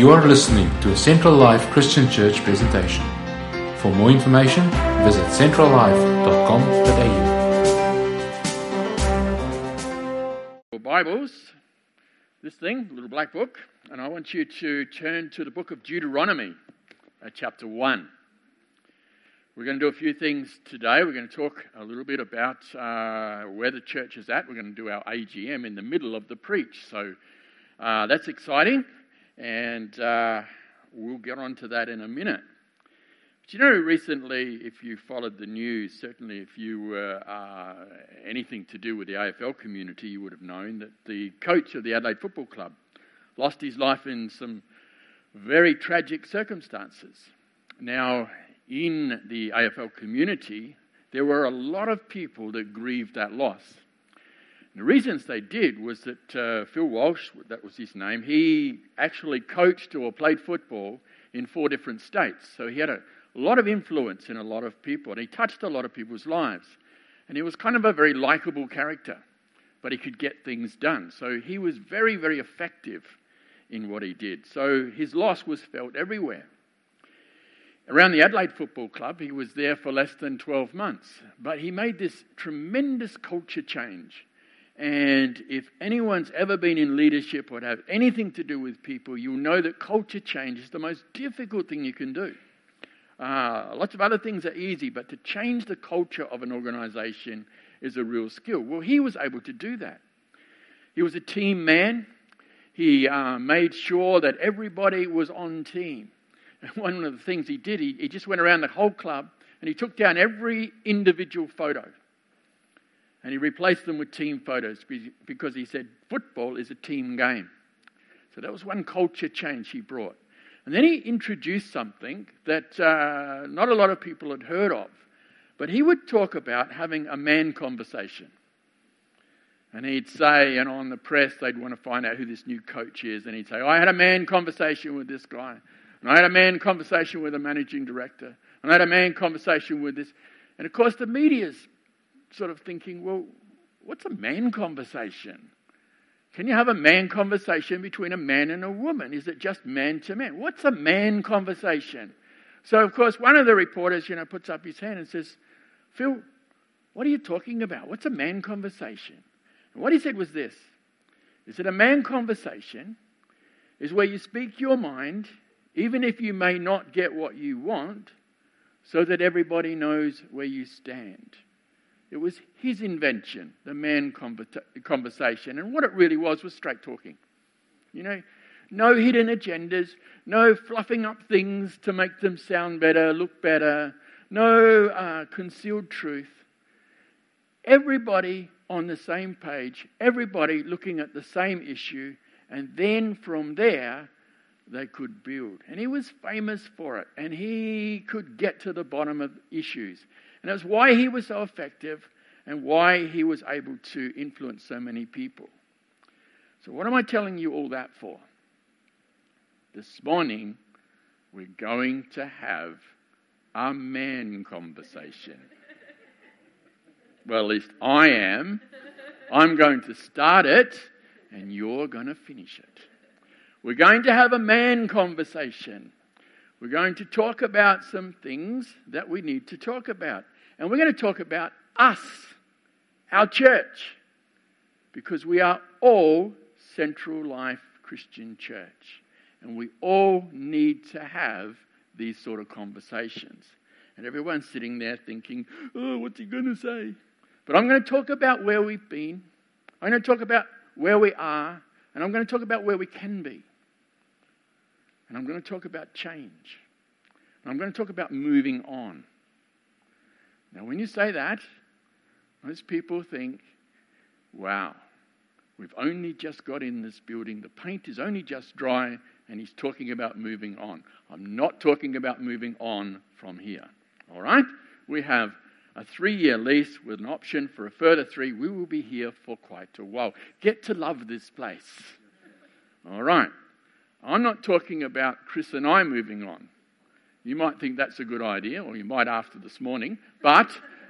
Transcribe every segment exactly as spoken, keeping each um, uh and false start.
You are listening to a Central Life Christian Church presentation. For more information, visit central life dot com dot a u. Bibles, this thing, little black book, and I want you to turn to the book of Deuteronomy, uh, chapter one. We're going to do a few things today. We're going to talk a little bit about uh, where the church is at. We're going to do our A G M in the middle of the preach, so uh, that's exciting, and uh, we'll get on to that in a minute. But you know, recently, if you followed the news, certainly if you were uh, anything to do with the A F L community, you would have known that the coach of the Adelaide Football Club lost his life in some very tragic circumstances. Now, in the A F L community, there were a lot of people that grieved that loss. And the reasons they did was that uh, Phil Walsh, that was his name, he actually coached or played football in four different states. So he had a A lot of influence in a lot of people, and he touched a lot of people's lives. And he was kind of a very likable character, but he could get things done. So he was very, very effective in what he did. So his loss was felt everywhere. Around the Adelaide Football Club, he was there for less than twelve months, but he made this tremendous culture change. And if anyone's ever been in leadership or have anything to do with people, you'll know that culture change is the most difficult thing you can do. Uh, lots of other things are easy, but to change the culture of an organisation is a real skill. Well, he was able to do that. He was a team man. He uh, made sure that everybody was on team. And one of the things he did, he, he just went around the whole club and he took down every individual photo. And he replaced them with team photos because he said football is a team game. So that was one culture change he brought. And then he introduced something that uh, not a lot of people had heard of. But he would talk about having a man conversation. And he'd say, and on the press, they'd want to find out who this new coach is. And he'd say, I had a man conversation with this guy. And I had a man conversation with a managing director. And I had a man conversation with this. And of course, the media's sort of thinking, well, what's a man conversation? Can you have a man conversation between a man and a woman? Is it just man to man? What's a man conversation? So, of course, one of the reporters, you know, puts up his hand and says, Phil, what are you talking about? What's a man conversation? And what he said was this. He said, a man conversation is where you speak your mind, even if you may not get what you want, so that everybody knows where you stand. It was his invention, the man conversation. And what it really was was straight talking. You know, no hidden agendas, no fluffing up things to make them sound better, look better, no uh, concealed truth. Everybody on the same page, everybody looking at the same issue, and then from there, they could build. And he was famous for it, and he could get to the bottom of issues. And that's why he was so effective and why he was able to influence so many people. So what am I telling you all that for? This morning, we're going to have a man conversation. Well, at least I am. I'm going to start it, and you're going to finish it. We're going to have a man conversation. We're going to talk about some things that we need to talk about. And we're going to talk about us, our church, because we are all Central Life Christian Church. And we all need to have these sort of conversations. And everyone's sitting there thinking, oh, what's he going to say? But I'm going to talk about where we've been. I'm going to talk about where we are. And I'm going to talk about where we can be. And I'm going to talk about change. And I'm going to talk about moving on. Now, when you say that, most people think, wow, we've only just got in this building. The paint is only just dry, and he's talking about moving on. I'm not talking about moving on from here. All right? We have a three-year lease with an option for a further three. We will be here for quite a while. Get to love this place. All right. I'm not talking about Chris and I moving on. You might think that's a good idea, or you might after this morning, but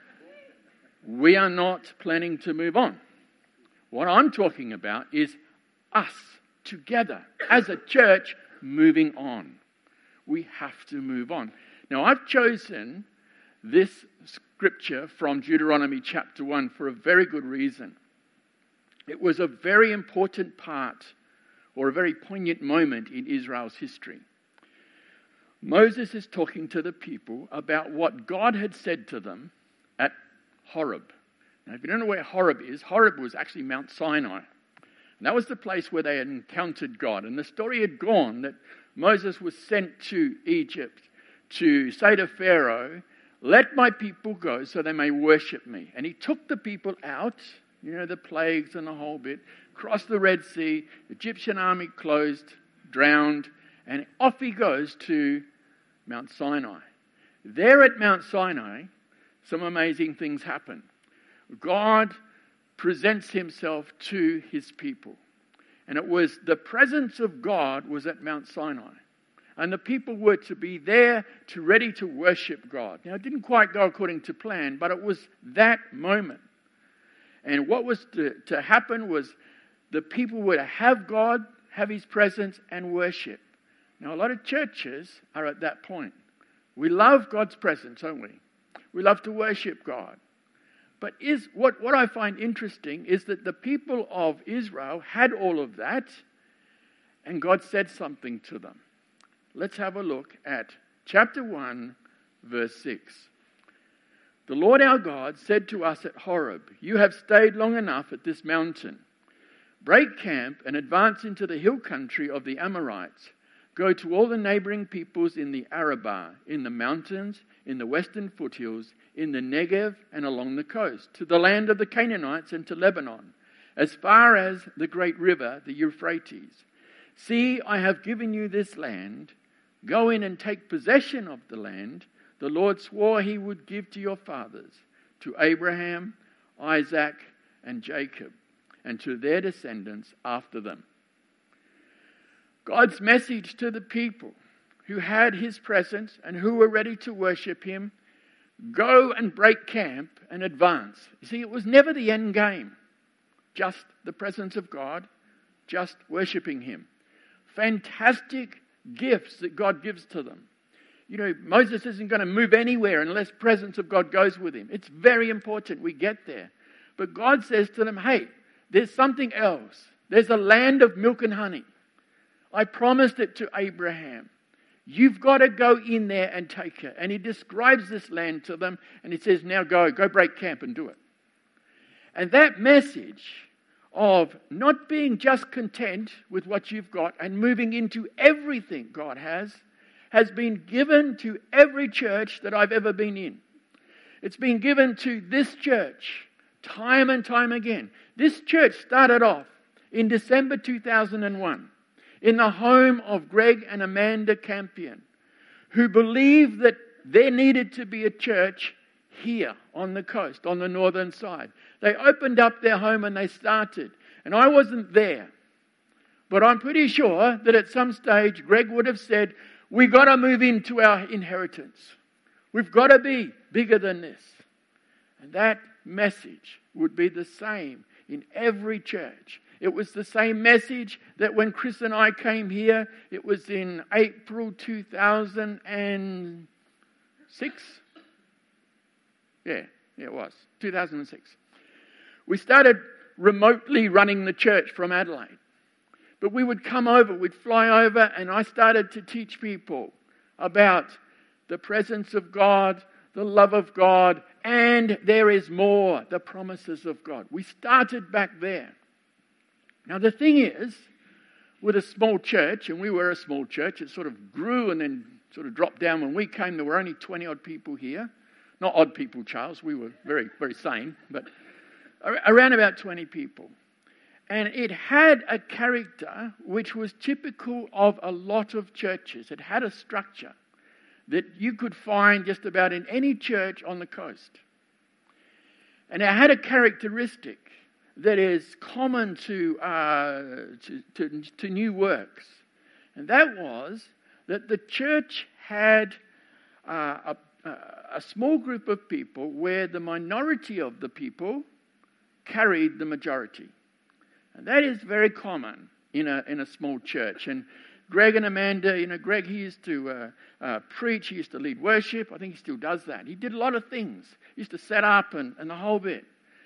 we are not planning to move on. What I'm talking about is us together as a church moving on. We have to move on. Now, I've chosen this scripture from Deuteronomy chapter one for a very good reason. It was a very important part, or a very poignant moment in Israel's history. Moses is talking to the people about what God had said to them at Horeb. Now, if you don't know where Horeb is, Horeb was actually Mount Sinai. And that was the place where they had encountered God. And the story had gone that Moses was sent to Egypt to say to Pharaoh, "Let my people go so they may worship me." And he took the people out, you know, the plagues and the whole bit, crossed the Red Sea, Egyptian army closed, drowned, and off he goes to Mount Sinai. There at Mount Sinai, some amazing things happen. God presents himself to his people. And it was the presence of God was at Mount Sinai. And the people were to be there to ready to worship God. Now, it didn't quite go according to plan, but it was that moment. And what was to, to happen was the people were to have God, have his presence, and worship. Now, a lot of churches are at that point. We love God's presence, don't we? We love to worship God. But is what, what I find interesting is that the people of Israel had all of that, and God said something to them. Let's have a look at chapter one, verse six. The Lord our God said to us at Horeb, "You have stayed long enough at this mountain. Break camp and advance into the hill country of the Amorites. Go to all the neighboring peoples in the Arabah, in the mountains, in the western foothills, in the Negev and along the coast, to the land of the Canaanites and to Lebanon, as far as the great river, the Euphrates. See, I have given you this land. Go in and take possession of the land the Lord swore he would give to your fathers, to Abraham, Isaac, and Jacob, and to their descendants after them." God's message to the people who had his presence and who were ready to worship him: go and break camp and advance. You see, it was never the end game. Just the presence of God, just worshipping him. Fantastic gifts that God gives to them. You know, Moses isn't going to move anywhere unless the presence of God goes with him. It's very important we get there. But God says to them, hey, there's something else. There's a land of milk and honey. I promised it to Abraham. You've got to go in there and take it. And he describes this land to them, and he says, now go, go break camp and do it. And that message of not being just content with what you've got and moving into everything God has, has been given to every church that I've ever been in. It's been given to this church time and time again. This church started off in December two thousand one in the home of Greg and Amanda Campion, who believed that there needed to be a church here on the coast, on the northern side. They opened up their home and they started. And I wasn't there. But I'm pretty sure that at some stage Greg would have said, we got to move into our inheritance. We've got to be bigger than this. And that message would be the same in every church. It was the same message that when Chris and I came here, it was in April two thousand six. Yeah, yeah, it was. two thousand six. We started remotely running the church from Adelaide. But we would come over, we'd fly over, and I started to teach people about the presence of God, the love of God, and there is more, the promises of God. We started back there. Now the thing is, with a small church, and we were a small church, it sort of grew and then sort of dropped down. When we came, there were only twenty odd people here. Not odd people, Charles, we were very, very sane, but around about twenty people. And it had a character which was typical of a lot of churches. It had a structure that you could find just about in any church on the coast. And it had a characteristic that is common to, uh, to, to, to New Works. And that was that the church had uh, a, a small group of people where the minority of the people carried the majority. And that is very common in a in a small church. And Greg and Amanda, you know, Greg, he used to uh, uh, preach, he used to lead worship. I think he still does that. He did a lot of things. He used to set up and, and the whole bit.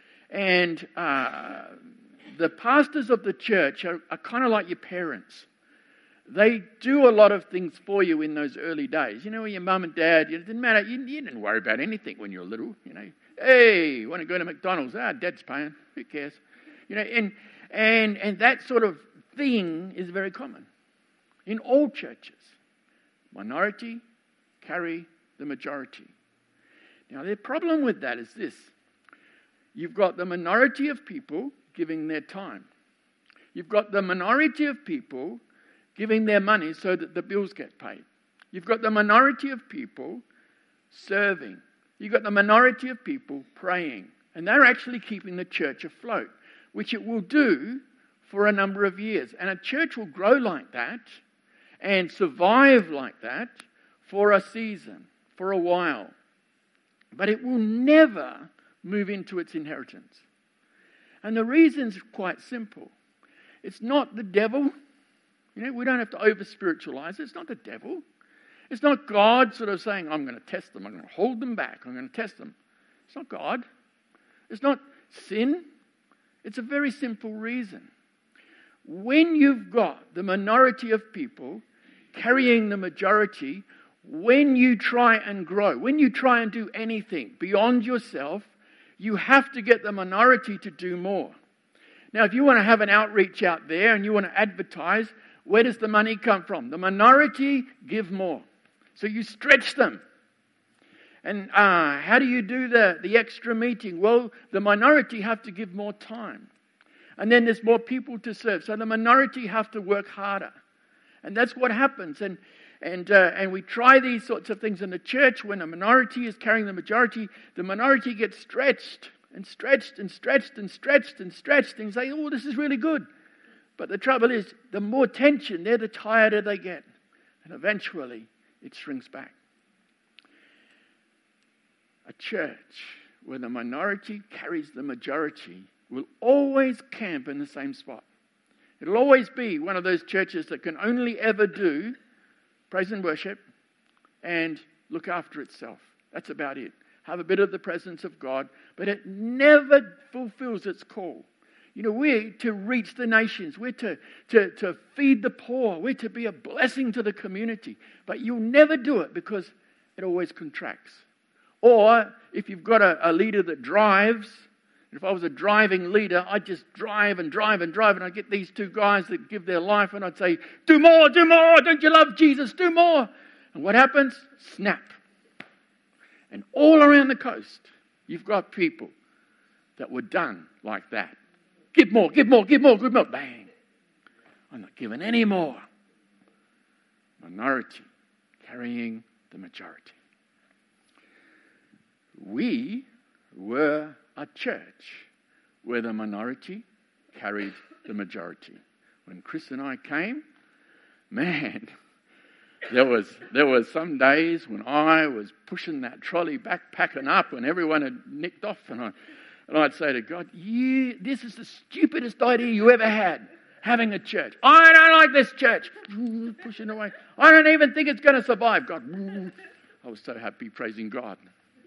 And uh, the pastors of the church are, are kind of like your parents. They do a lot of things for you in those early days. You know, when your mum and dad, it didn't matter. You, you didn't worry about anything when you were little. You know, hey, you want to go to McDonald's? Ah, Dad's paying. Who cares? You know, and and and that sort of thing is very common in all churches. Minority carry the majority. Now, the problem with that is this. You've got the minority of people giving their time. You've got the minority of people giving their money so that the bills get paid. You've got the minority of people serving. You've got the minority of people praying. And they're actually keeping the church afloat, which it will do for a number of years. And a church will grow like that and survive like that for a season, for a while. But it will never move into its inheritance. And the reason's quite simple. It's not the devil. You know, we don't have to over-spiritualize it. It's not the devil. It's not God sort of saying, I'm going to test them. I'm going to hold them back. I'm going to test them. It's not God. It's not sin. It's a very simple reason. When you've got the minority of people carrying the majority, when you try and grow, when you try and do anything beyond yourself, you have to get the minority to do more. Now, if you want to have an outreach out there and you want to advertise, where does the money come from? The minority give more. So you stretch them. And uh, how do you do the, the extra meeting? Well, the minority have to give more time. And then there's more people to serve. So the minority have to work harder. And that's what happens. And and uh, and we try these sorts of things in the church when a minority is carrying the majority. The minority gets stretched and stretched and stretched and stretched and stretched. And you say, oh, this is really good. But the trouble is, the more tension there, the tireder they get. And eventually, it shrinks back. A church where the minority carries the majority will always camp in the same spot. It'll always be one of those churches that can only ever do praise and worship and look after itself. That's about it. Have a bit of the presence of God, but it never fulfills its call. You know, we're to reach the nations. We're to, to, to feed the poor. We're to be a blessing to the community. But you'll never do it because it always contracts. Or if you've got a, a leader that drives, if I was a driving leader, I'd just drive and drive and drive, and I'd get these two guys that give their life, and I'd say, do more, do more, don't you love Jesus, do more. And what happens? Snap. And all around the coast, you've got people that were done like that. Give more, give more, give more, give more. Bang. I'm not giving any more. Minority carrying the majority. We were a church where the minority carried the majority. When Chris and I came, man, there was there was some days when I was pushing that trolley back, packing up, and everyone had nicked off, and I and I'd say to God, you, this is the stupidest idea you ever had, having a church. I don't like this church. Pushing away. I don't even think it's going to survive. God, I was so happy praising God.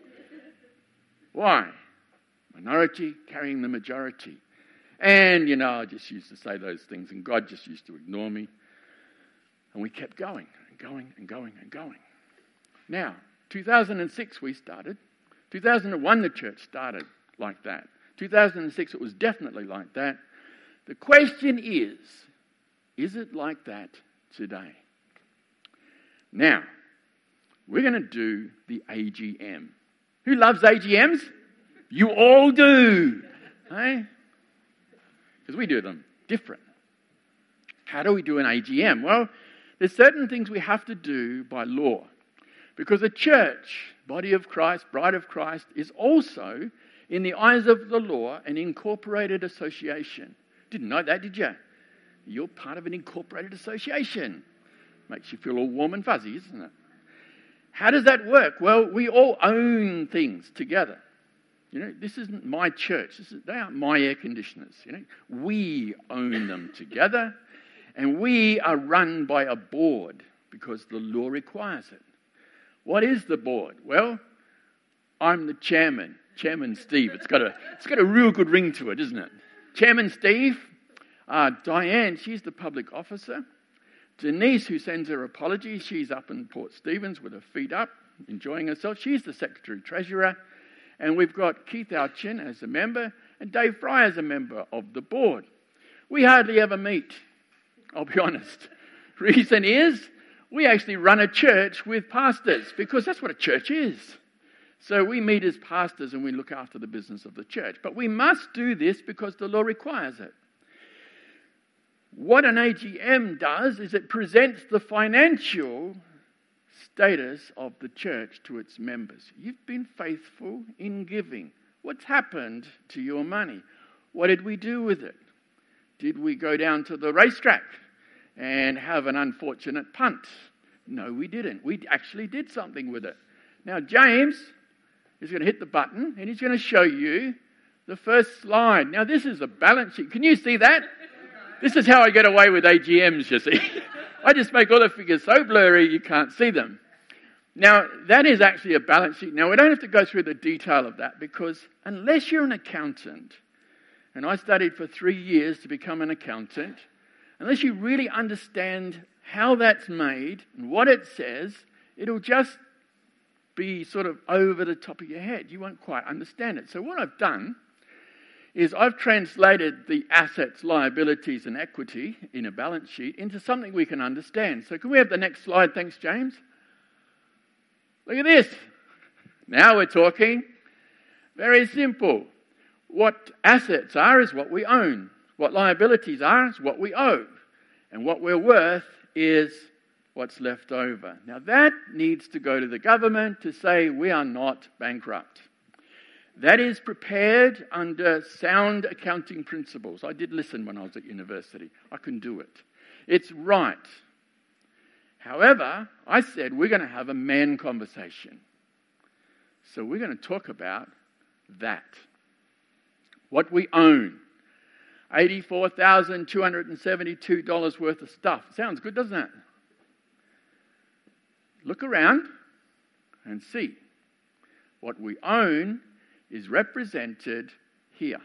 Why? Minority carrying the majority. And, you know, I just used to say those things, and God just used to ignore me. And we kept going and going and going and going. Now, two thousand six we started. two thousand one the church started like that. two thousand six it was definitely like that. The question is, is it like that today? Now, we're going to do the A G M. Who loves A G Ms? You all do. Hey? Because we do them different. How do we do an A G M? Well, there's certain things we have to do by law. Because a church, body of Christ, bride of Christ, is also, in the eyes of the law, an incorporated association. Didn't know that, did you? You're part of an incorporated association. Makes you feel all warm and fuzzy, isn't it? How does that work? Well, we all own things together. You know, this isn't my church. This is, they aren't my air conditioners. You know, we own them together. And we are run by a board because the law requires it. What is the board? Well, I'm the chairman, Chairman Steve. It's got a, it's got a real good ring to it, isn't it? Chairman Steve, uh, Diane, she's the public officer. Denise, who sends her apologies, she's up in Port Stephens with her feet up, enjoying herself. She's the Secretary-Treasurer. And we've got Keith Outchin as a member and Dave Fry as a member of the board. We hardly ever meet, I'll be honest. Reason is, we actually run a church with pastors because that's what a church is. So we meet as pastors and we look after the business of the church. But we must do this because the law requires it. What an A G M does is it presents the financial status of the church to its members. You've been faithful in giving. What's happened to your money? What did we do with it? Did we go down to the racetrack and have an unfortunate punt? No, we didn't. We actually did something with it. Now, James is going to hit the button and he's going to show you the first slide. Now, this is a balance sheet. Can you see that? This is how I get away with A G Ms, you see. I just make all the figures so blurry you can't see them. Now, that is actually a balance sheet. Now, we don't have to go through the detail of that because unless you're an accountant, and I studied for three years to become an accountant, unless you really understand how that's made and what it says, it'll just be sort of over the top of your head. You won't quite understand it. So what I've done is I've translated the assets, liabilities and equity in a balance sheet into something we can understand. So can we have the next slide? Thanks, James. Look at this. Now we're talking. Very simple. What assets are is what we own. What liabilities are is what we owe. And what we're worth is what's left over. Now that needs to go to the government to say we are not bankrupt. That is prepared under sound accounting principles. I did listen when I was at university. I can do it. It's right. However, I said we're going to have a man conversation. So we're going to talk about that. What we own. eighty-four thousand two hundred seventy-two dollars worth of stuff. Sounds good, doesn't it? Look around and see. What we own is represented here.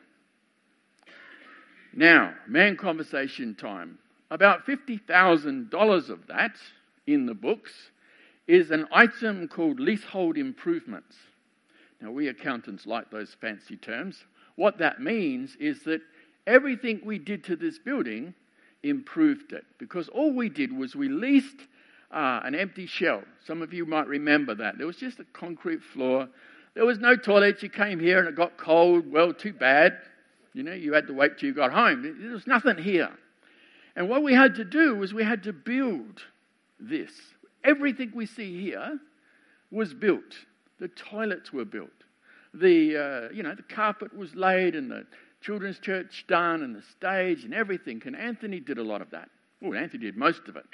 Now, man conversation time. About fifty thousand dollars of that in the books is an item called leasehold improvements. Now, we accountants like those fancy terms. What that means is that everything we did to this building improved it, because all we did was we leased uh, an empty shell. Some of you might remember that. There was just a concrete floor. There was no toilet. You came here and it got cold. Well, too bad. You know, you had to wait till you got home. There was nothing here. And what we had to do was we had to build this. Everything we see here was built. The toilets were built. The, uh, you know, the carpet was laid and the children's church done and the stage and everything. And Anthony did a lot of that. Well, Anthony did most of it.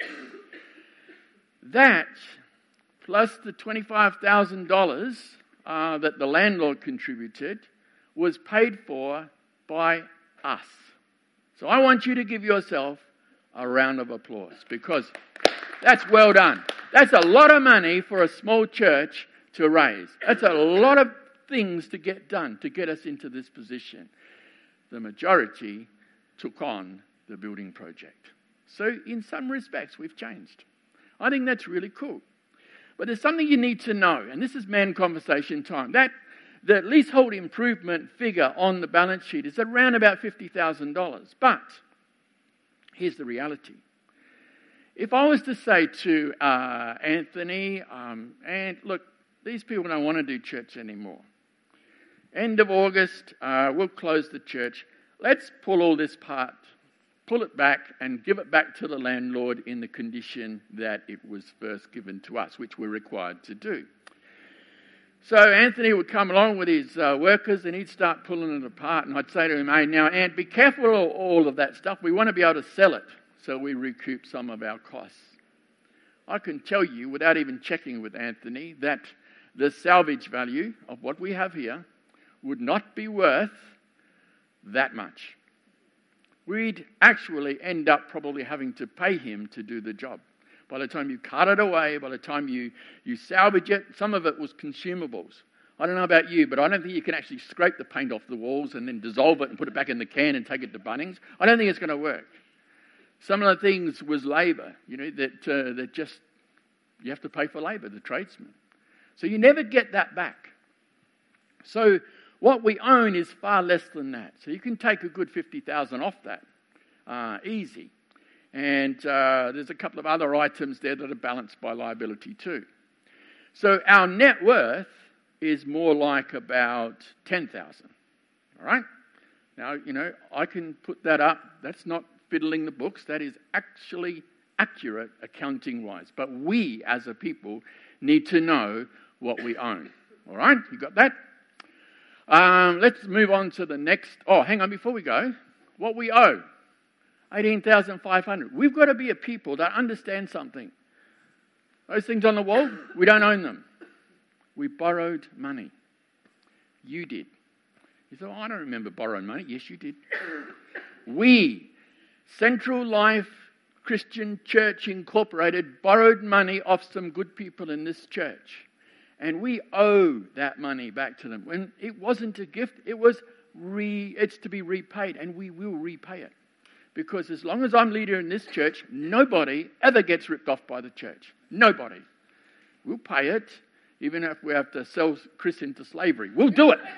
That, plus the twenty-five thousand dollars uh, that the landlord contributed, was paid for by us. So I want you to give yourself a round of applause, because that's well done. That's a lot of money for a small church to raise. That's a lot of things to get done to get us into this position. The majority took on the building project. So in some respects, we've changed. I think that's really cool. But there's something you need to know, and this is man conversation time. That the leasehold improvement figure on the balance sheet is around about fifty thousand dollars. But here's the reality. If I was to say to uh, Anthony, um, and look, these people don't want to do church anymore. End of August, uh, we'll close the church. Let's pull all this part, pull it back and give it back to the landlord in the condition that it was first given to us, which we're required to do. So Anthony would come along with his uh, workers and he'd start pulling it apart, and I'd say to him, hey, now, Ant, be careful of all of that stuff. We want to be able to sell it so we recoup some of our costs. I can tell you, without even checking with Anthony, that the salvage value of what we have here would not be worth that much. we'd actually end up probably having to pay him to do the job. By the time you cut it away, by the time you, you salvage it, some of it was consumables. I don't know about you, but I don't think you can actually scrape the paint off the walls and then dissolve it and put it back in the can and take it to Bunnings. I don't think it's going to work. Some of the things was labour, you know, that uh, that just, you have to pay for labour, the tradesman. So you never get that back. So what we own is far less than that. So you can take a good fifty thousand off that, uh, easy. And uh, there's a couple of other items there that are balanced by liability too. So our net worth is more like about ten thousand. All right? Now, you know, I can put that up. That's not fiddling the books. That is actually accurate accounting-wise. But we, as a people, need to know what we own. All right? You got that? Um, let's move on to the next. Oh, hang on. Before we go, what we owe. eighteen thousand five hundred. We've got to be a people that understand something. Those things on the wall, we don't own them. We borrowed money. You did. You thought, oh, I don't remember borrowing money. Yes, you did. We, Central Life Christian Church Incorporated, borrowed money off some good people in this church. And we owe that money back to them. When it wasn't a gift, it was re, it's to be repaid, and we will repay it. Because as long as I'm leader in this church, nobody ever gets ripped off by the church. Nobody. We'll pay it, even if we have to sell Chris into slavery. We'll do it.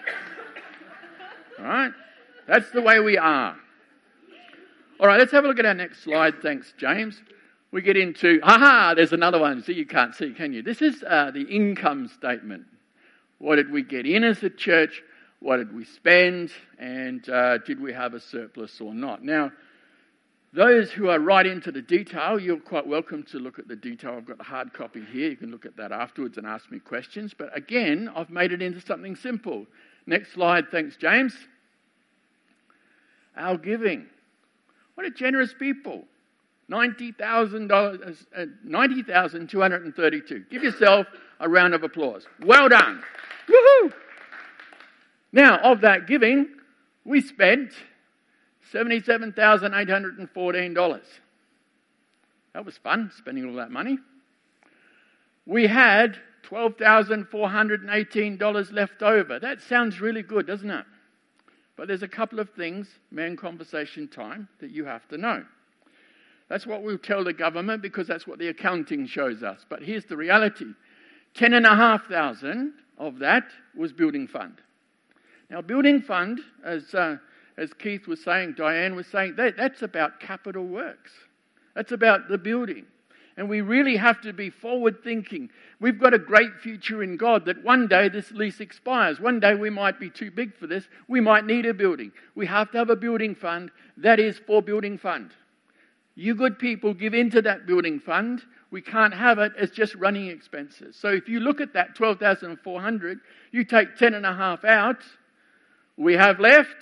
All right? That's the way we are. All right, let's have a look at our next slide. Thanks, James. We get into, aha, there's another one. See, you can't see, can you? This is uh, the income statement. What did we get in as a church? What did we spend? And uh, did we have a surplus or not? Now, those who are right into the detail, you're quite welcome to look at the detail. I've got a hard copy here. You can look at that afterwards and ask me questions. But again, I've made it into something simple. Next slide. Thanks, James. Our giving. What a generous people. ninety thousand dollars, uh, ninety thousand two hundred thirty-two. Give yourself a round of applause. Well done. Woohoo! Now, of that giving, we spent seventy-seven thousand eight hundred fourteen dollars. That was fun, spending all that money. We had twelve thousand four hundred eighteen dollars left over. That sounds really good, doesn't it? But there's a couple of things, man conversation time, that you have to know. That's what we'll tell the government because that's what the accounting shows us. But here's the reality. Ten and a half thousand of that was building fund. Now, building fund, as uh, as Keith was saying, Diane was saying, that, that's about capital works. That's about the building. And we really have to be forward thinking. We've got a great future in God that one day this lease expires. One day we might be too big for this. We might need a building. We have to have a building fund that is for building fund. You good people give into that building fund. We can't have it as just running expenses. So if you look at that twelve thousand four hundred, you take ten and a half out, we have left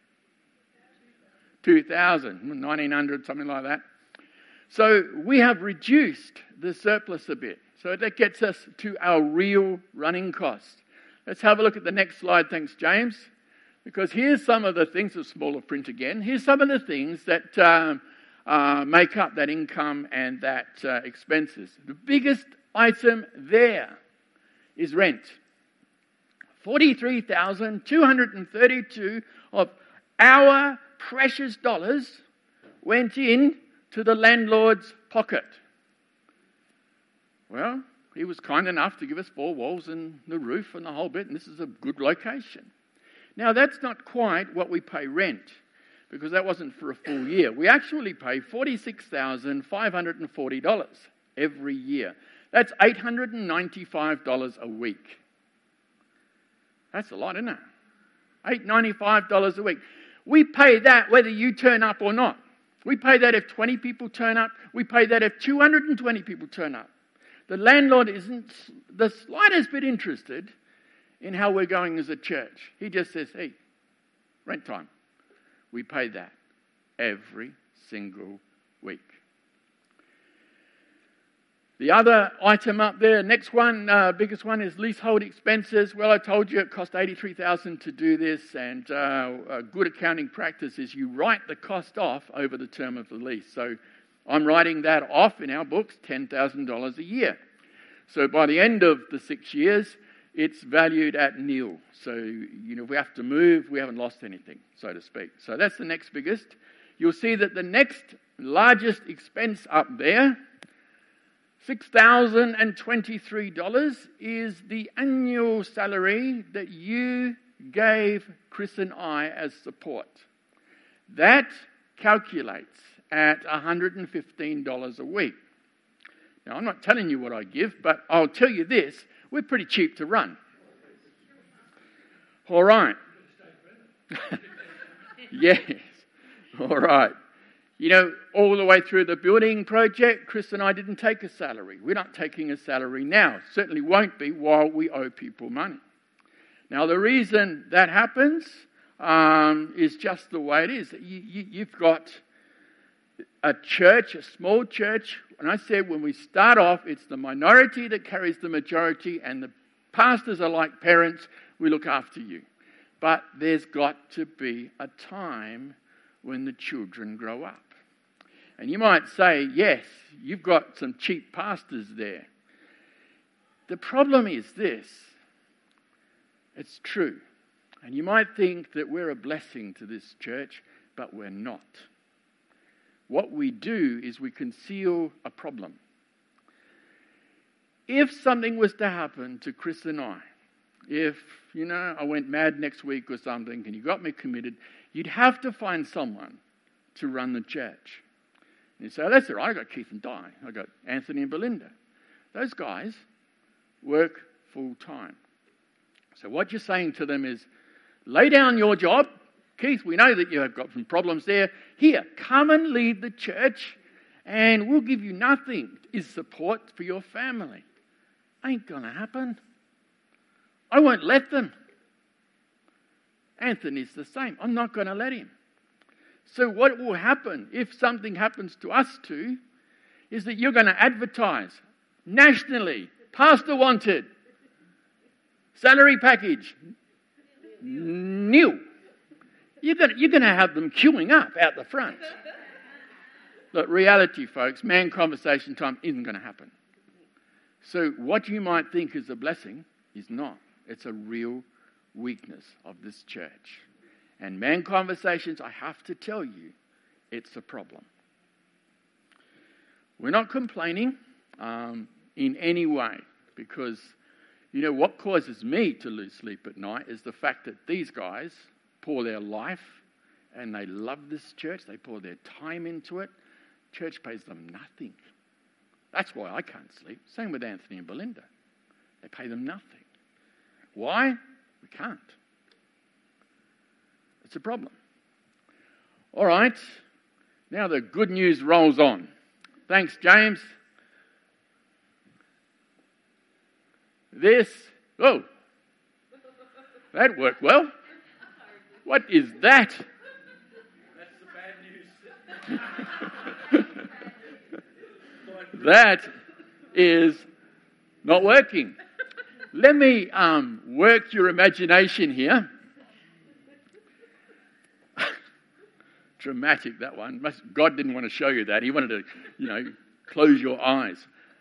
two thousand, nineteen hundred, something like that. So we have reduced the surplus a bit. So that gets us to our real running costs. Let's have a look at the next slide. Thanks, James. Because here's some of the things, a smaller print again. Here's some of the things that um, uh, make up that income and that uh, expenses. The biggest item there is rent. forty-three thousand two hundred thirty-two of our precious dollars went in to the landlord's pocket. Well, he was kind enough to give us four walls and the roof and the whole bit, and this is a good location. Now, that's not quite what we pay rent, because that wasn't for a full year. We actually pay forty-six thousand five hundred forty dollars every year. That's eight hundred ninety-five dollars a week. That's a lot, isn't it? eight hundred ninety-five dollars a week. We pay that whether you turn up or not. We pay that if twenty people turn up. We pay that if two hundred twenty people turn up. The landlord isn't the slightest bit interested in how we're going as a church. He just says, hey, rent time. We pay that every single week. The other item up there, next one, uh, biggest one, is leasehold expenses. Well, I told you it cost eighty-three thousand dollars to do this, and uh, a good accounting practice is you write the cost off over the term of the lease. So I'm writing that off in our books, ten thousand dollars a year. So by the end of the six years, it's valued at nil. So, you know, if we have to move, we haven't lost anything, so to speak. So that's the next biggest. You'll see that the next largest expense up there, six thousand twenty-three dollars, is the annual salary that you gave Chris and I as support. That calculates at one hundred fifteen dollars a week. Now, I'm not telling you what I give, but I'll tell you this, we're pretty cheap to run. All right. Yes. All right. You know, all the way through the building project, Chris and I didn't take a salary. We're not taking a salary now. Certainly won't be while we owe people money. Now, the reason that happens um, is just the way it is. You, you, you've got a church, a small church. And I said when we start off, it's the minority that carries the majority, and the pastors are like parents. We look after you. But there's got to be a time when the children grow up. And you might say, yes, you've got some cheap pastors there. The problem is this. It's true. And you might think that we're a blessing to this church, but we're not. What we do is we conceal a problem. If something was to happen to Chris and I, if, you know, I went mad next week or something and you got me committed, you'd have to find someone to run the church. And you say, oh, that's all right, I got Keith and Di, I got Anthony and Belinda. Those guys work full time. So what you're saying to them is, lay down your job. Keith, we know that you have got some problems there. Here, come and lead the church and we'll give you nothing is support for your family. Ain't going to happen. I won't let them. Anthony's the same. I'm not going to let him. So what will happen if something happens to us too is that you're going to advertise nationally, pastor wanted, salary package, nil. You're going, to, you're going to have them queuing up out the front. Look, reality, folks, man conversation time isn't going to happen. So what you might think is a blessing is not. It's a real weakness of this church. And man conversations, I have to tell you, it's a problem. We're not complaining um, in any way because, you know, what causes me to lose sleep at night is the fact that these guys pour their life and they love this church. They pour their time into it. Church pays them nothing. That's why I can't sleep. Same with Anthony and Belinda. They pay them nothing. Why? We can't. It's a problem. All right. Now the good news rolls on. Thanks, James. This, oh, that worked well. What is that? That's the bad news. That is not working. Let me um, work your imagination here. Dramatic, that one. God didn't want to show you that. He wanted to, you know, close your eyes.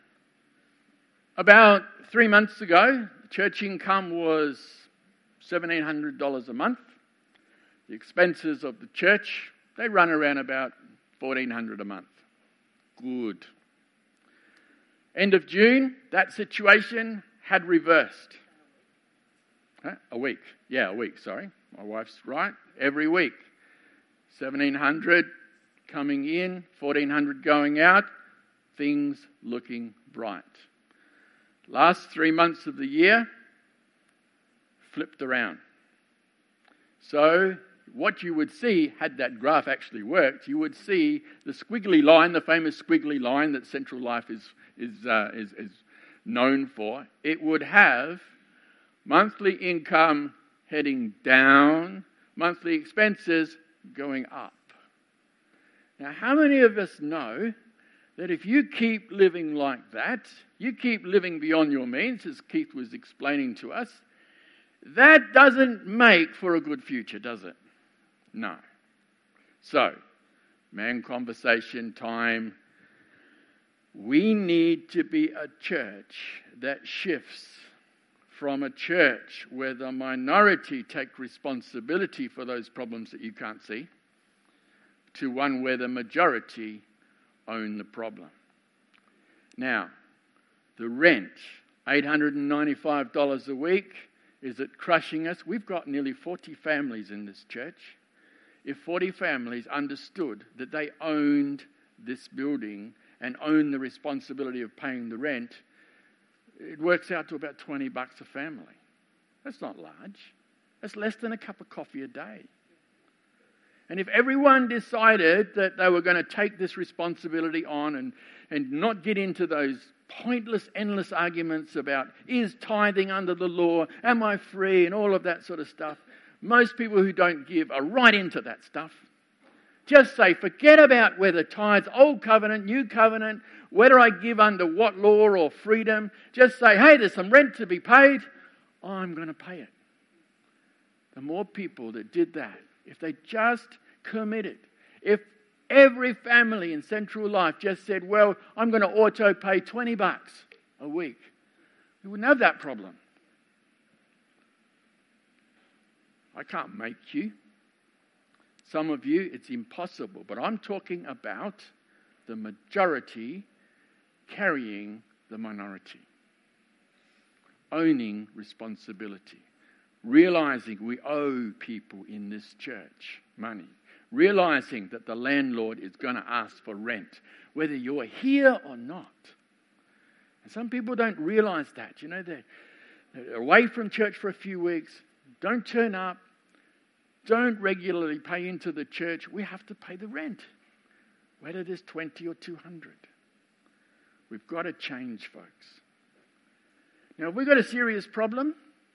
About three months ago, church income was seventeen hundred dollars a month. The expenses of the church, they run around about fourteen hundred dollars a month. Good. End of June, that situation had reversed. Huh? A week. Yeah, a week, sorry. My wife's right. Every week. seventeen hundred coming in, fourteen hundred going out. Things looking bright. Last three months of the year, flipped around. So what you would see, had that graph actually worked, you would see the squiggly line, the famous squiggly line that Central Life is is uh, is, is known for. It would have monthly income heading down, monthly expenses going up. Now, how many of us know that if you keep living like that, you keep living beyond your means, as Keith was explaining to us, that doesn't make for a good future, does it? No. So, man conversation time. We need to be a church that shifts from a church where the minority take responsibility for those problems that you can't see to one where the majority own the problem. Now, the rent, eight hundred ninety-five dollars a week, is it crushing us? We've got nearly forty families in this church. If forty families understood that they owned this building and owned the responsibility of paying the rent, it works out to about twenty bucks a family. That's not large. That's less than a cup of coffee a day. And if everyone decided that they were going to take this responsibility on and, and not get into those pointless, endless arguments about, is tithing under the law, am I free, and all of that sort of stuff, most people who don't give are right into that stuff. Just say, forget about whether tithes, old covenant, new covenant, whether I give under what law or freedom. Just say, hey, there's some rent to be paid. I'm going to pay it. The more people that did that, if they just committed, if every family in Central Life just said, well, I'm going to auto pay twenty bucks a week, we wouldn't have that problem. I can't make you. Some of you, it's impossible. But I'm talking about the majority carrying the minority. Owning responsibility. Realizing we owe people in this church money. Realizing that the landlord is going to ask for rent, whether you're here or not. And some people don't realize that. You know, they're, they're away from church for a few weeks, don't turn up, don't regularly pay into the church. We have to pay the rent, whether there's twenty or two hundred. We've got to change, folks. Now, have we got a serious problem?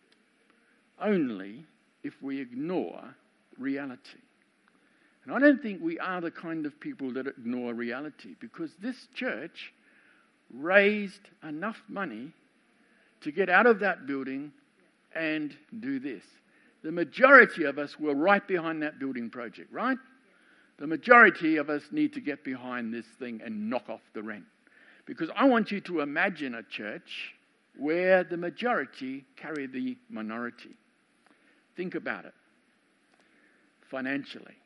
Only if we ignore reality. And I don't think we are the kind of people that ignore reality, because this church raised enough money to get out of that building and do this. The majority of us were right behind that building project, right? The majority of us need to get behind this thing and knock off the rent. Because I want you to imagine a church where the majority carry the minority. Think about it. Financially,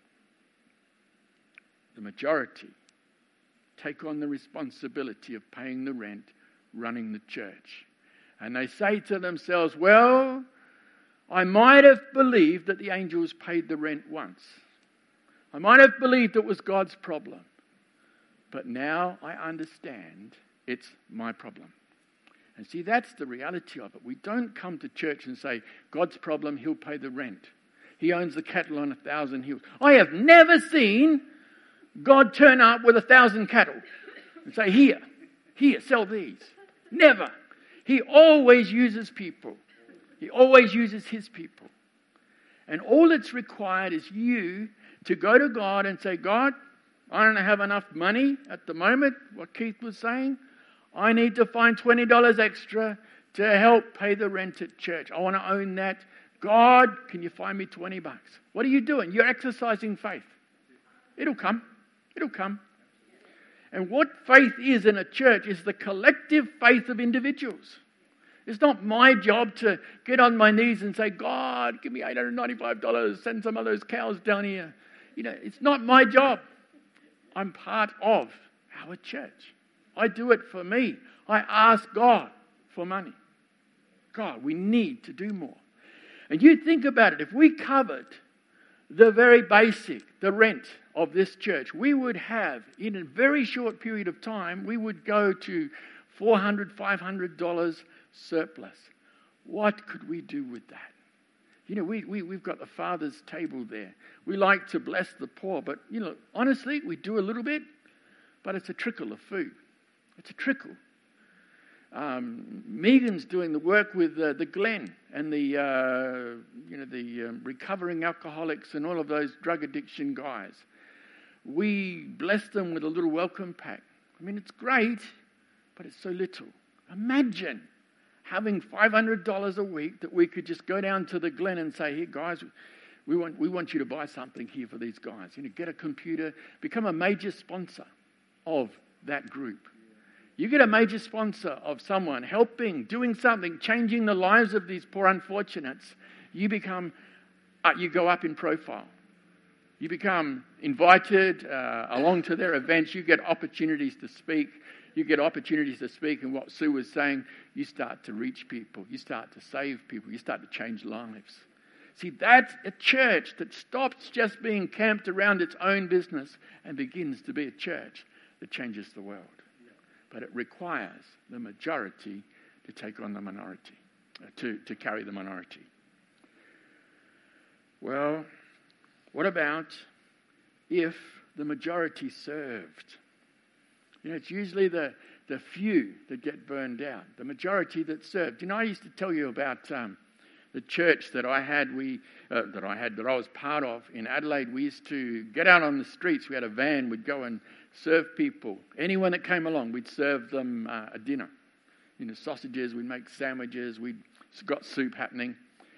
the majority take on the responsibility of paying the rent, running the church. And they say to themselves, well, I might have believed that the angels paid the rent once. I might have believed it was God's problem. But now I understand it's my problem. And see, that's the reality of it. We don't come to church and say, God's problem, he'll pay the rent. He owns the cattle on a thousand hills. I have never seen God turn up with a thousand cattle and say, here, here, sell these. Never. He always uses people. He always uses his people. And all that's required is you to go to God and say, God, I don't have enough money at the moment, what Keith was saying. I need to find twenty dollars extra to help pay the rent at church. I want to own that. God, can you find me twenty bucks? What are you doing? You're exercising faith. It'll come. It'll come. And what faith is in a church is the collective faith of individuals. It's not my job to get on my knees and say, God, give me eight hundred ninety-five dollars, send some of those cows down here. You know, it's not my job. I'm part of our church. I do it for me. I ask God for money. God, we need to do more. And you think about it, if we covered the very basic, the rent of this church, we would have, in a very short period of time, we would go to four hundred dollars, five hundred dollars surplus. What could we do with that? You know, we, we, we've got the Father's table there. We like to bless the poor, but, you know, honestly, we do a little bit, but it's a trickle of food. It's a trickle. Um, Megan's doing the work with uh, the Glen and the, uh, you know, the um, recovering alcoholics and all of those drug addiction guys. We bless them with a little welcome pack. I mean, it's great, but it's so little. Imagine having five hundred dollars a week that we could just go down to the Glen and say, here, guys, we want we want you to buy something here for these guys. You know, get a computer, become a major sponsor of that group. You get a major sponsor of someone helping, doing something, changing the lives of these poor unfortunates. You become, uh, you go up in profile. You become invited uh, along to their events. You get opportunities to speak. You get opportunities to speak. And what Sue was saying, you start to reach people. You start to save people. You start to change lives. See, that's a church that stops just being camped around its own business and begins to be a church that changes the world. But it requires the majority to take on the minority, uh, to, to carry the minority. Well, what about if the majority served? You know, it's usually the, the few that get burned out, the majority that served. You know, I used to tell you about um, the church that I had, we uh, that I had, that I was part of in Adelaide. We used to get out on the streets. We had a van. We'd go and serve people. Anyone that came along, we'd serve them uh, a dinner. You know, sausages, we'd make sandwiches, we'd got soup happening.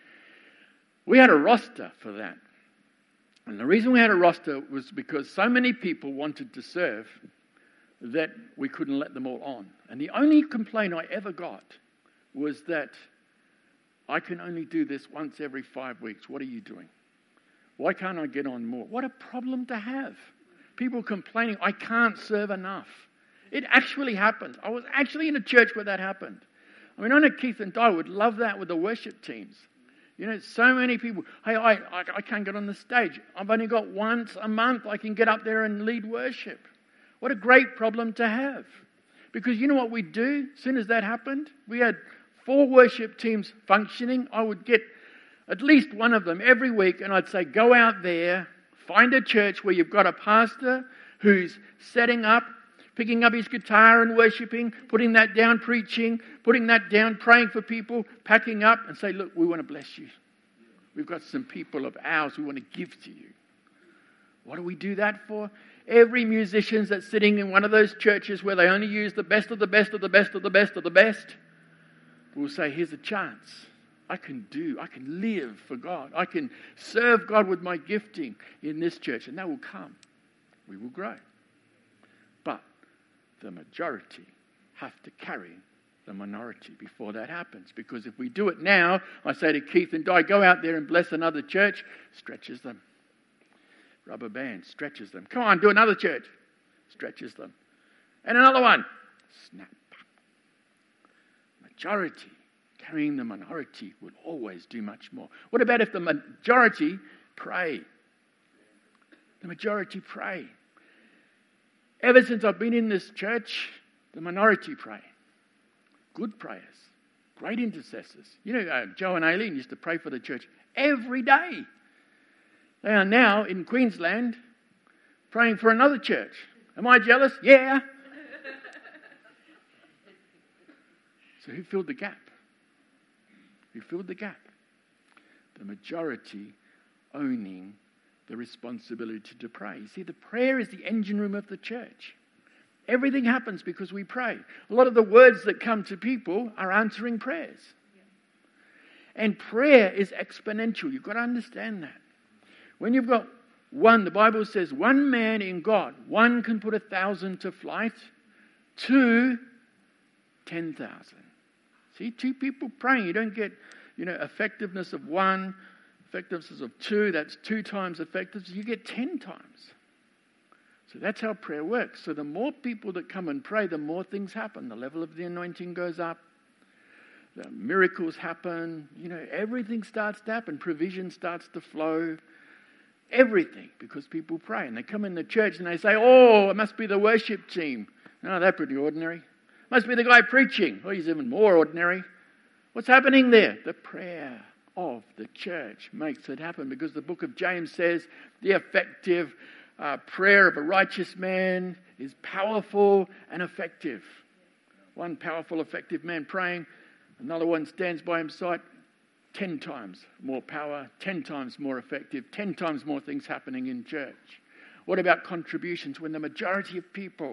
We had a roster for that. And the reason we had a roster was because so many people wanted to serve that we couldn't let them all on. And the only complaint I ever got was that I can only do this once every five weeks. What are you doing? Why can't I get on more? What a problem to have. People complaining, I can't serve enough. It actually happened. I was actually in a church where that happened. I mean, I know Keith and Di would love that with the worship teams. You know, so many people, hey, I, I, I can't get on the stage. I've only got once a month I can get up there and lead worship. What a great problem to have. Because you know what we'd do as soon as that happened? We had four worship teams functioning. I would get at least one of them every week and I'd say, go out there, find a church where you've got a pastor who's setting up, picking up his guitar and worshipping, putting that down, preaching, putting that down, praying for people, packing up and say, look, we want to bless you. We've got some people of ours we want to give to you. What do we do that for? Every musician that's sitting in one of those churches where they only use the best of the best of the best of the best of the best will say, here's a chance. I can do, I can live for God. I can serve God with my gifting in this church. And that will come. We will grow. But the majority have to carry the minority before that happens. Because if we do it now, I say to Keith and Di, go out there and bless another church, stretches them. Rubber band stretches them. Come on, do another church. Stretches them. And another one. Snap. Majority carrying the minority would always do much more. What about if the majority pray? The majority pray. Ever since I've been in this church, the minority pray. Good prayers. Great intercessors. You know, uh, Joe and Aileen used to pray for the church every day. They are now in Queensland praying for another church. Am I jealous? Yeah. So who filled the gap? Who filled the gap? The majority owning the responsibility to pray. You see, the prayer is the engine room of the church. Everything happens because we pray. A lot of the words that come to people are answering prayers. And prayer is exponential. You've got to understand that. When you've got one, the Bible says one man in God, one can put a thousand to flight, two, ten thousand. See, two people praying, you don't get, you know, effectiveness of one, effectiveness of two, that's two times effectiveness, you get ten times. So that's how prayer works. So the more people that come and pray, the more things happen. The level of the anointing goes up, the miracles happen, you know, everything starts to happen, provision starts to flow. Everything, because people pray. And they come in the church and they say, oh, it must be the worship team. No, they're pretty ordinary. Must be the guy preaching. Oh, he's even more ordinary. What's happening there? The prayer of the church makes it happen, because the book of James says the effective uh, prayer of a righteous man is powerful and effective. One powerful, effective man praying, another one stands by his side. Ten times more power, ten times more effective, ten times more things happening in church. What about contributions? When the majority of people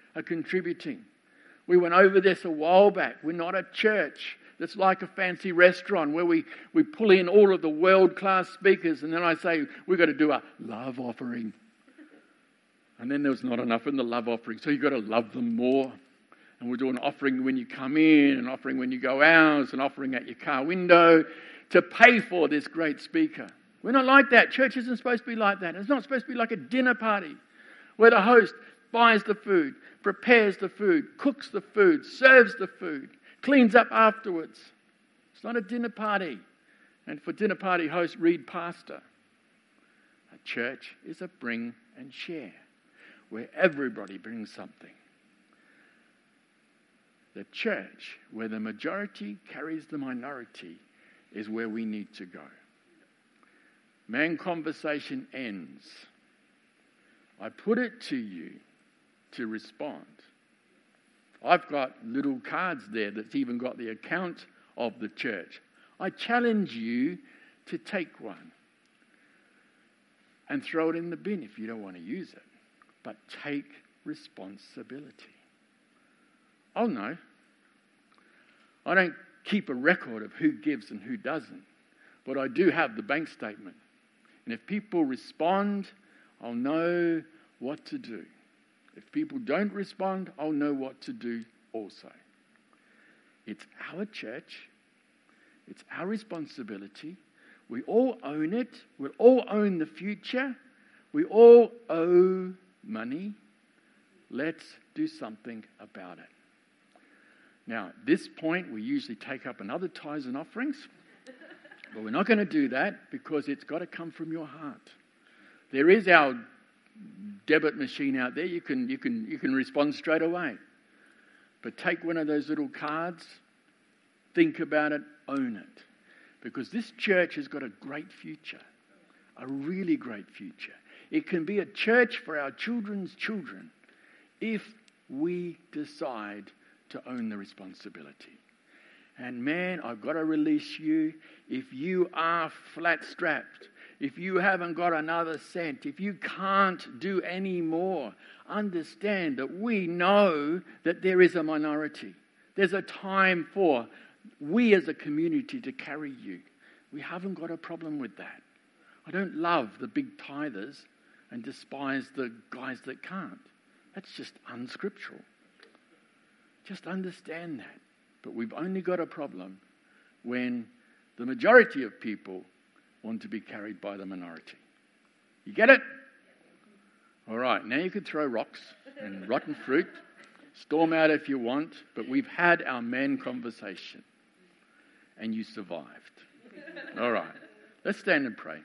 are contributing. We went over this a while back. We're not a church that's like a fancy restaurant where we, we pull in all of the world-class speakers and then I say, we've got to do a love offering. And then there's not enough in the love offering, so you've got to love them more. And we'll do an offering when you come in, an offering when you go out, an offering at your car window to pay for this great speaker. We're not like that. Church isn't supposed to be like that. It's not supposed to be like a dinner party where the host buys the food, prepares the food, cooks the food, serves the food, cleans up afterwards. It's not a dinner party. And for dinner party host, read pastor. A church is a bring and share where everybody brings something. The church, where the majority carries the minority, is where we need to go. Man conversation ends. I put it to you to respond. I've got little cards there that's even got the account of the church. I challenge you to take one and throw it in the bin if you don't want to use it. But take responsibility. Oh no. I don't keep a record of who gives and who doesn't. But I do have the bank statement. And if people respond, I'll know what to do. If people don't respond, I'll know what to do also. It's our church. It's our responsibility. We all own it. We'll all own the future. We all owe money. Let's do something about it. Now, at this point, we usually take up another tithes and offerings. But we're not going to do that because it's got to come from your heart. There is our debit machine out there. You can, you can, you can respond straight away. But take one of those little cards, think about it, own it. Because this church has got a great future, a really great future. It can be a church for our children's children if we decide to own the responsibility. And man, I've got to release you. If you are flat-strapped, if you haven't got another cent, if you can't do any more, understand that we know that there is a minority. There's a time for we as a community to carry you. We haven't got a problem with that. I don't love the big tithers and despise the guys that can't. That's just unscriptural. Just understand that. But we've only got a problem when the majority of people want to be carried by the minority. You get it? All right, now you can throw rocks and rotten fruit. Storm out if you want, but we've had our man conversation. And you survived. All right, let's stand and pray.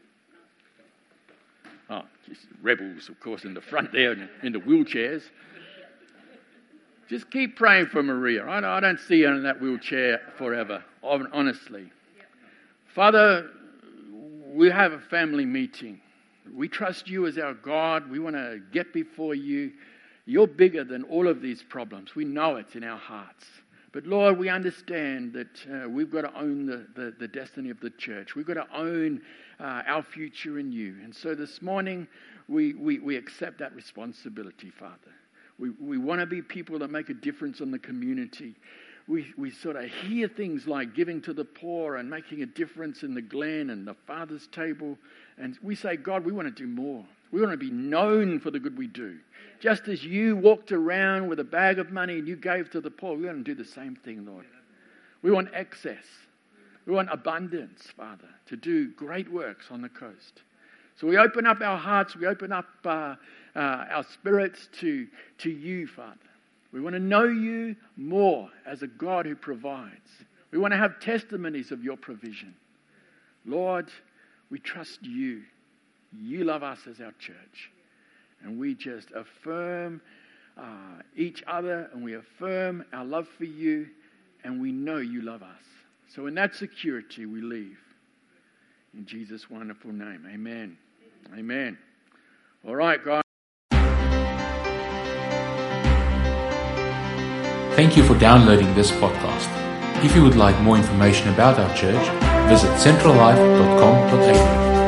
Oh, just rebels, of course, in the front there, in the wheelchairs. Just keep praying for Maria. I don't, I don't see her in that wheelchair forever, honestly. Father, we have a family meeting. We trust you as our God. We want to get before you. You're bigger than all of these problems. We know it in our hearts. But Lord, we understand that uh, we've got to own the, the, the destiny of the church. We've got to own uh, our future in you. And so this morning, we, we, we accept that responsibility, Father. We, we want to be people that make a difference in the community. We, we sort of hear things like giving to the poor and making a difference in the Glen and the Father's table. And we say, God, we want to do more. We want to be known for the good we do. Just as you walked around with a bag of money and you gave to the poor, we want to do the same thing, Lord. We want excess. We want abundance, Father, to do great works on the coast. So we open up our hearts, we open up uh, uh, our spirits to, to you, Father. We want to know you more as a God who provides. We want to have testimonies of your provision. Lord, we trust you. You love us as our church. And we just affirm uh, each other and we affirm our love for you and we know you love us. So in that security we leave. In Jesus' wonderful name. Amen. Amen. All right, guys. Thank you for downloading this podcast. If you would like more information about our church, visit central life dot com dot a u.